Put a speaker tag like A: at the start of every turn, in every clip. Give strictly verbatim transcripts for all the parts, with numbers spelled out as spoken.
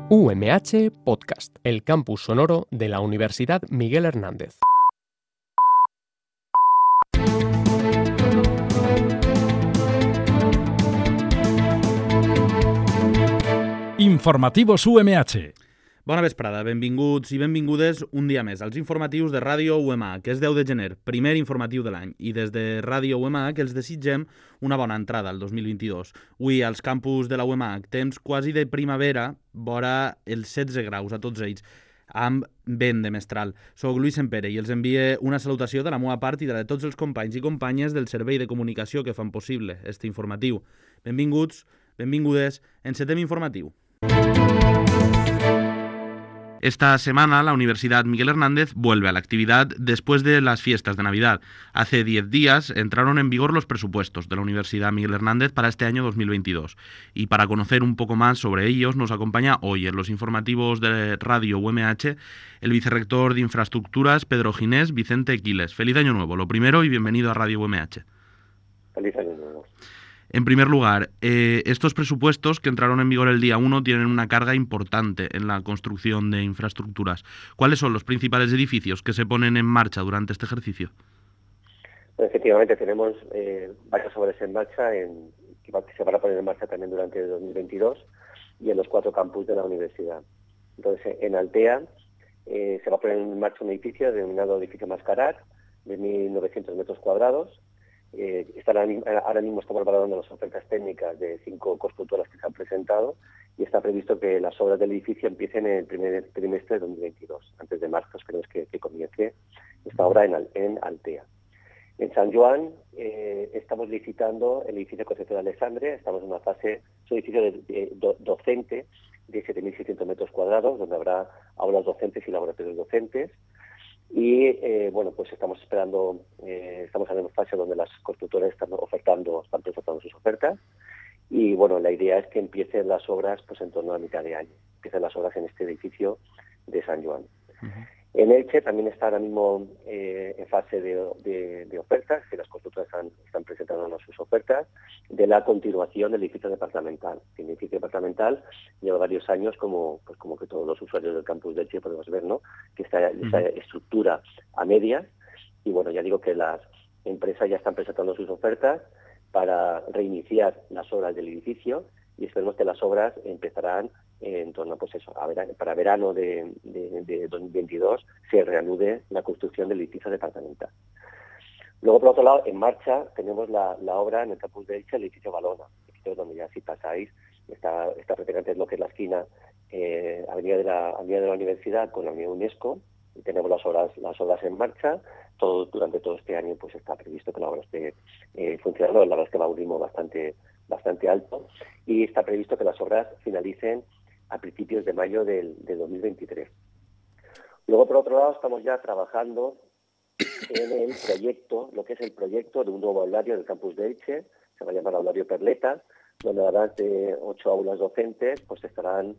A: U M H Podcast, el campus sonoro de la Universidad Miguel Hernández.
B: Informativos U M H.
C: Bona vesprada, benvinguts i benvingudes un dia més als informatius de Ràdio U M A, que és deu de gener, primer informatiu de l'any, i des de Ràdio U M A que els desitgem una bona entrada al dos mil vint-i-dos. Avui als campus de la U M A, temps quasi de primavera, vora els setze graus a tots ells, amb vent de mestral. Soc Lluís Sempere i els envie una salutació de la meva part i de la de tots els companys i companyes del servei de comunicació que fan possible este informatiu. Benvinguts, benvingudes, encetem informatiu. Esta semana la Universidad Miguel Hernández vuelve a la actividad después de las fiestas de Navidad. Hace diez días entraron en vigor los presupuestos de la Universidad Miguel Hernández para este año dos mil veintidós. Y para conocer un poco más sobre ellos nos acompaña hoy en los informativos de Radio U M H el vicerrector de Infraestructuras, Pedro Ginés Vicente Quiles. Feliz año nuevo, lo primero, y bienvenido a Radio U M H.
D: Feliz año nuevo.
C: En primer lugar, eh, estos presupuestos que entraron en vigor el día uno tienen una carga importante en la construcción de infraestructuras. ¿Cuáles son los principales edificios que se ponen en marcha durante este ejercicio?
D: Pues efectivamente, tenemos eh, varias obras en marcha en, que se van a poner en marcha también durante el dos mil veintidós y en los cuatro campus de la universidad. Entonces, en Altea eh, se va a poner en marcha un edificio denominado Edificio Mascarat, de mil novecientos metros cuadrados. Eh, están, ahora mismo estamos valorando las ofertas técnicas de cinco constructoras que se han presentado y está previsto que las obras del edificio empiecen en el primer trimestre de dos mil veintidós. Antes de marzo esperemos que, que comience esta obra en, en Altea. En San Joan eh, estamos licitando el edificio Concepción de Alexandre. Estamos en una fase, es un edificio de, de, do, docente de siete mil seiscientos metros cuadrados, donde habrá aulas docentes y laboratorios docentes. Y eh, bueno, pues estamos esperando, eh, estamos en una fase donde las constructoras están ofertando, están presentando sus ofertas. Y bueno, la idea es que empiecen las obras pues en torno a la mitad de año, empiecen las obras en este edificio de San Joan. Uh-huh. En Elche también está ahora mismo eh, en fase de, de, de ofertas, que las constructoras están, están presentando sus ofertas, de la continuación del edificio departamental. El edificio departamental lleva varios años, como pues como que todos los usuarios del campus de Elche podemos ver, ¿no? Que está uh-huh. esa estructura a medias, y bueno, ya digo que las empresas ya están presentando sus ofertas para reiniciar las obras del edificio, y esperemos que las obras empezarán en torno pues eso, a verano, para verano de, de, de dos mil veintidós se reanude la construcción del edificio departamental. Luego, por otro lado, en marcha tenemos la, la obra en el campus de Elche, el edificio Valona, donde ya si pasáis, está, está prácticamente lo que es la esquina, eh, avenida, de la, avenida de la Universidad con la Avenida UNESCO, y tenemos las obras, las obras en marcha. Todo, durante todo este año pues está previsto que la obra esté eh, funcionando. La verdad es que va a un ritmo bastante, bastante alto, y está previsto que las obras finalicen a principios de mayo del, del dos mil veintitrés. Luego, por otro lado, estamos ya trabajando en el proyecto, lo que es el proyecto de un nuevo aulario del campus de Elche. Se va a llamar Aulario Perleta, donde además de ocho aulas docentes, pues estarán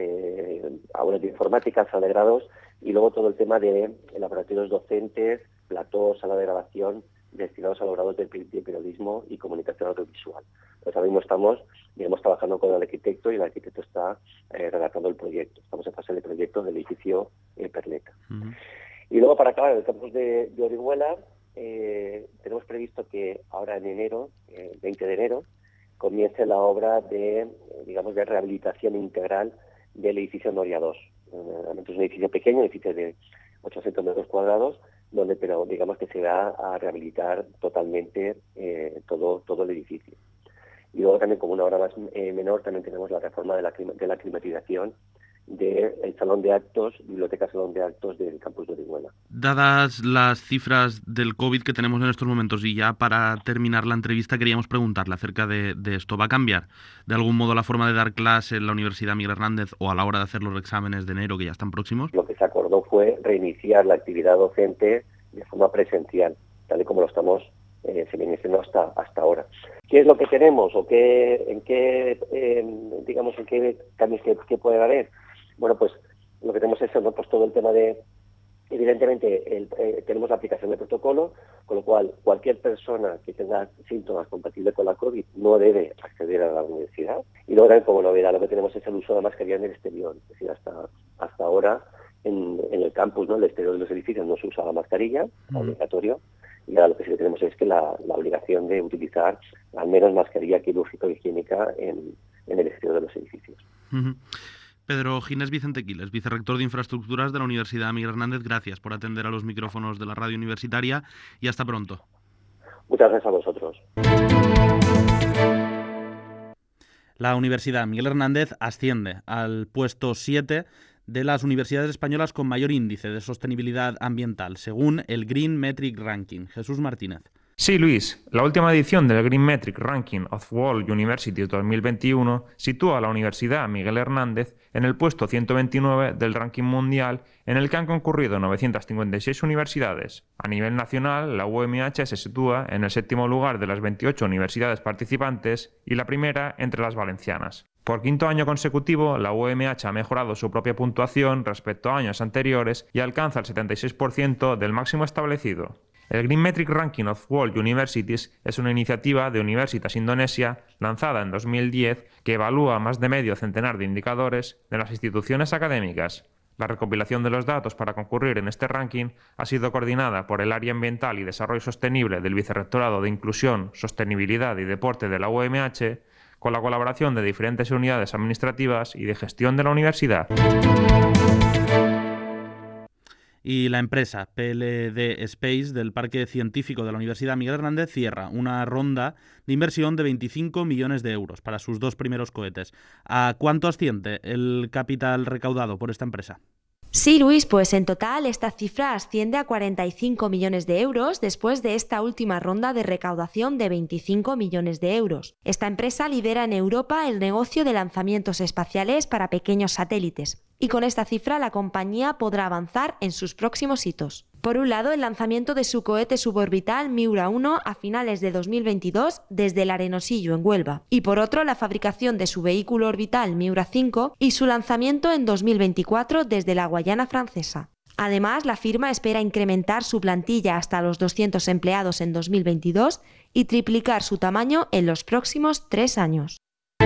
D: eh, aulas de informática, sala de grados, y luego todo el tema de laboratorios docentes, platós, sala de grabación, destinados a los grados de periodismo y comunicación audiovisual. Pues ahora mismo estamos, digamos, trabajando con el arquitecto, y el arquitecto está eh, redactando el proyecto. Estamos en fase de proyecto del edificio eh, Perleta. Uh-huh. Y luego, para acabar, en el campus de, de Orihuela, eh, tenemos previsto que ahora en enero, el eh, veinte de enero, comience la obra de, digamos, de rehabilitación integral del edificio Noria dos. Eh, es un edificio pequeño, un edificio de ochocientos metros cuadrados, donde pero digamos que se va a rehabilitar totalmente eh, todo, todo el edificio. Y luego también, como una obra más eh, menor, también tenemos la reforma de la, de la climatización del salón de actos, biblioteca salón de actos del campus de Orihuela.
C: Dadas las cifras del COVID que tenemos en estos momentos, y ya para terminar la entrevista queríamos preguntarle acerca de, de esto, ¿va a cambiar de algún modo la forma de dar clase en la Universidad Miguel Hernández o a la hora de hacer los exámenes de enero que ya están próximos?
D: Lo que se acordó fue reiniciar la actividad docente de forma presencial, tal y como lo estamos eh, se viene haciendo hasta hasta ahora. ¿Qué es lo que tenemos o qué en qué eh, digamos en qué cambios que, que puede haber? Bueno, pues lo que tenemos es ¿no? pues todo el tema de, evidentemente, el, eh, tenemos la aplicación de protocolo, con lo cual cualquier persona que tenga síntomas compatibles con la COVID no debe acceder a la universidad. Y luego Simplemente como novedad lo que tenemos es el uso de la mascarilla en el exterior. Es decir, hasta, hasta ahora en, en el campus, ¿no? En el exterior de los edificios no se usa la mascarilla, mm. obligatorio, y ahora lo que sí que tenemos es que la, la obligación de utilizar al menos mascarilla quirúrgica o higiénica en, en el exterior de los edificios.
C: Uh-huh. Pedro Ginés Vicente Quiles, vicerrector de Infraestructuras de la Universidad Miguel Hernández, gracias por atender a los micrófonos de la radio universitaria y hasta pronto.
D: Muchas gracias a vosotros.
C: La Universidad Miguel Hernández asciende al puesto siete de las universidades españolas con mayor índice de sostenibilidad ambiental, según el Green Metric Ranking. Jesús Martínez.
B: Sí, Luis. La última edición del Green Metric Ranking of World Universities dos mil veintiuno sitúa a la Universidad Miguel Hernández en el puesto ciento veintinueve del ranking mundial, en el que han concurrido novecientas cincuenta y seis universidades. A nivel nacional, la U M H se sitúa en el séptimo lugar de las veintiocho universidades participantes y la primera entre las valencianas. Por quinto año consecutivo, la U M H ha mejorado su propia puntuación respecto a años anteriores y alcanza el setenta y seis por ciento del máximo establecido. El Green Metric Ranking of World Universities es una iniciativa de Universitas Indonesia lanzada en dos mil diez que evalúa más de medio centenar de indicadores de las instituciones académicas. La recopilación de los datos para concurrir en este ranking ha sido coordinada por el Área Ambiental y Desarrollo Sostenible del Vicerrectorado de Inclusión, Sostenibilidad y Deporte de la U M H, con la colaboración de diferentes unidades administrativas y de gestión de la universidad.
C: Y la empresa P L D Space del Parque Científico de la Universidad Miguel Hernández cierra una ronda de inversión de veinticinco millones de euros para sus dos primeros cohetes. ¿A cuánto asciende el capital recaudado por esta empresa?
E: Sí, Luis, pues en total esta cifra asciende a cuarenta y cinco millones de euros después de esta última ronda de recaudación de veinticinco millones de euros. Esta empresa lidera en Europa el negocio de lanzamientos espaciales para pequeños satélites y con esta cifra la compañía podrá avanzar en sus próximos hitos. Por un lado, el lanzamiento de su cohete suborbital Miura uno a finales de dos mil veintidós desde el Arenosillo en Huelva y por otro la fabricación de su vehículo orbital Miura cinco y su lanzamiento en dos mil veinticuatro desde la Guayana Francesa. Además, la firma espera incrementar su plantilla hasta los doscientos empleados en dos mil veintidós y triplicar su tamaño en los próximos tres años.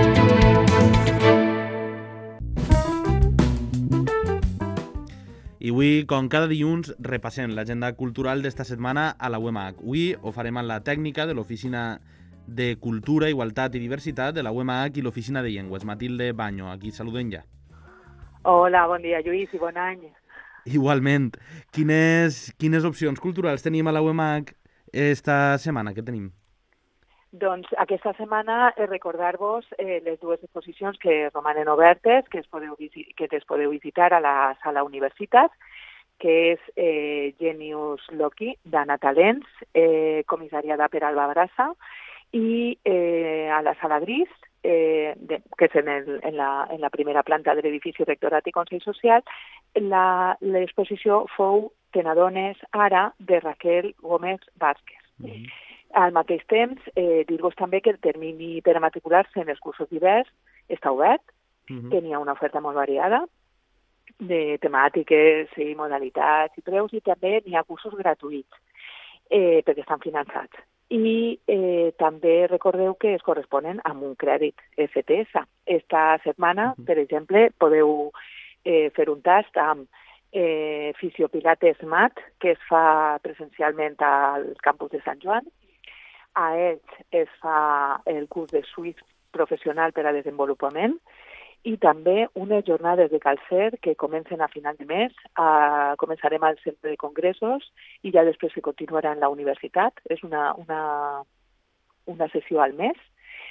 C: I avui, com cada dilluns, repassem l'agenda cultural d'esta setmana a la U M H. Avui ho farem amb la tècnica de l'Oficina de Cultura, Igualtat i Diversitat de la U M H i l'Oficina de Llengües, Matilde Baño. Aquí saludem ja.
F: Hola, bon dia, Lluís, i bon any.
C: Igualment. Quines, quines opcions culturals tenim a la U M H esta setmana? Què tenim?
F: Doncs aquesta setmana eh, recordar-vos eh, les dues exposicions que romanen obertes, que, es podeu, que es podeu visitar a la Sala Universitat, que és eh, Genius Loci, d'Anna Talents, eh, comissariada per Alba Brassa, i eh, a la Sala Gris, eh, de, que és en, el, en, la, en la primera planta de l'edifici Rectorat i Consell Social, l'exposició fou Te n'adones ara, de Raquel Gómez Vázquez. Mm-hmm. Al mateix temps, eh, dir-vos també que el termini per a matricular-se en els cursos d'hivern està obert, uh-huh. que n'hi ha una oferta molt variada de temàtiques i modalitats i preus, i també n'hi ha cursos gratuïts, eh, perquè estan finançats. I eh, també recordeu que es corresponen amb un crèdit F T S. Esta setmana, uh-huh. per exemple, podeu eh, fer un tast amb eh, Fisiopilates Mat, que es fa presencialment al campus de Sant Joan. A Elx es fa el curs de Swift professional per a desenvolupament i també unes jornades de calcer que comencen a final de mes. Uh, començarem al centre de congressos i ja després se continuarà en la universitat. És una, una, una sessió al mes.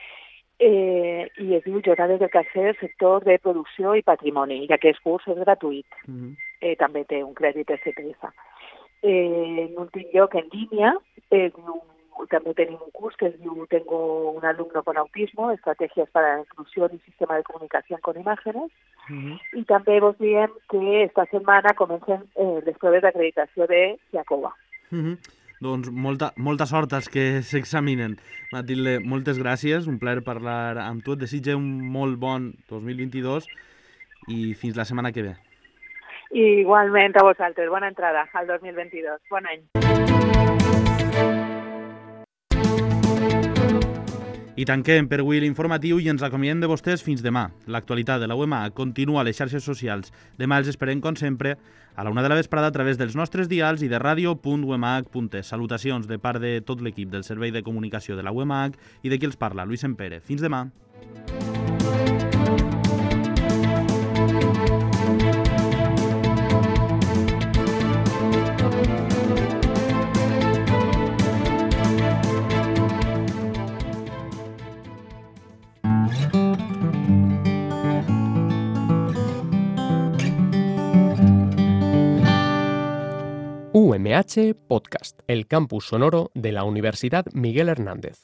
F: Eh, I es diu Jornades de calcer, sector de producció i patrimoni, i aquest curs és gratuït. Mm-hmm. eh, també té un crèdit S P S. Eh, en últim lloc, en línia, es diu també tenim un curs que es diu Tengo un alumno con autismo, estrategias para la inclusión y sistema de comunicación con imágenes. Uh-huh. I també vos diem que esta setmana comencen eh, les proves d'acreditació de Jacoba.
C: Uh-huh. Doncs molta, molta sort als que s'examinen. Matilde, moltes gràcies, un plaer parlar amb tu. Et desitge un molt bon dos mil vint-i-dos i fins la setmana que ve.
F: I igualment a vosaltres, bona entrada al dos mil vint-i-dos. Bon any.
C: I tanquem per avui l'informatiu i ens acomiadem de vostès fins demà. L'actualitat de la U M A continua a les xarxes socials. Demà els esperem, com sempre, a la una de la vesprada a través dels nostres dials i de radio punt u m h punt es. Salutacions de part de tot l'equip del Servei de Comunicació de la U M H i de qui els parla, Lluís Sempere. Fins demà.
A: U M H Podcast, el campus sonoro de la Universidad Miguel Hernández.